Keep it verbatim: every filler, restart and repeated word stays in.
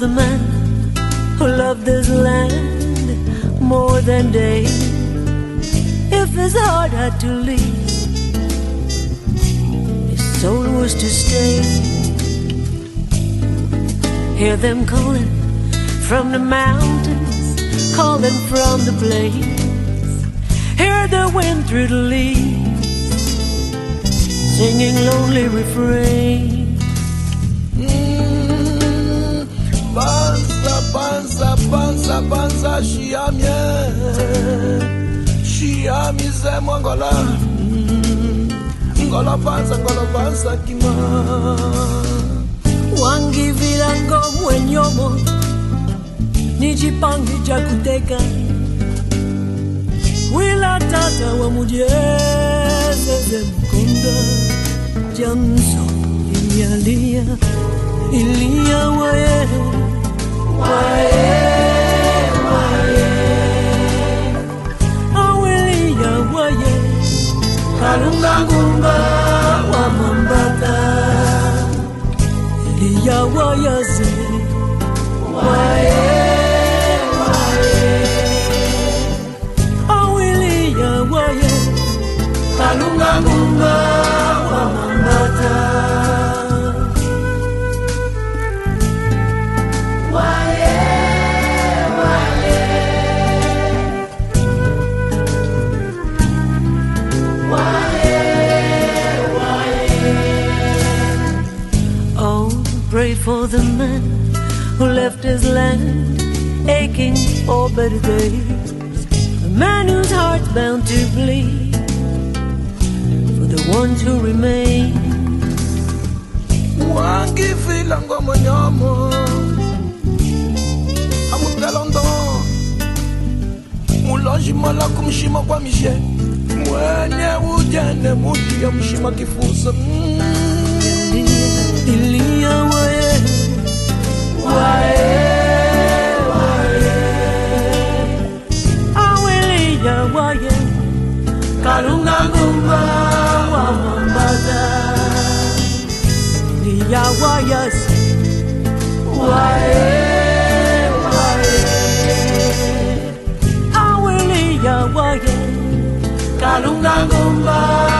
the man who loved this land more than day. If his heart had to leave, his soul was to stay. Hear them calling from the mountains, calling from the plains. Hear the wind through the leaves, singing lonely refrain. Mm, banza, banza, banza, banza, shiamye, shiami ze mwangola, ngola banza, ngola banza kima. Wangi vilango mwenyomo, nijipangi jakuteka. Wila tata wa mujeze ze mkonda, jamso ilialia, ilia wae, wae, wae. Awilia wae, kalunga ngumba wa mambata. Ilia wae ze, wae, wae. Awilia wae, kalunga ngumba wa mambata. Pray for the man who left his land, aching for better days. The man whose heart's bound to bleed for the ones who remain. Wangi filango mwenyomo, amutelondo, muloji mala kumshima kwa mishe, mwenye ujene mudi ya mshima kifusa. Ilia wae, wae, wae. Awilia wae, kalunga ngumba wa mambata. Ilia wae, wae, wae. Awilia wae, kalunga ngumba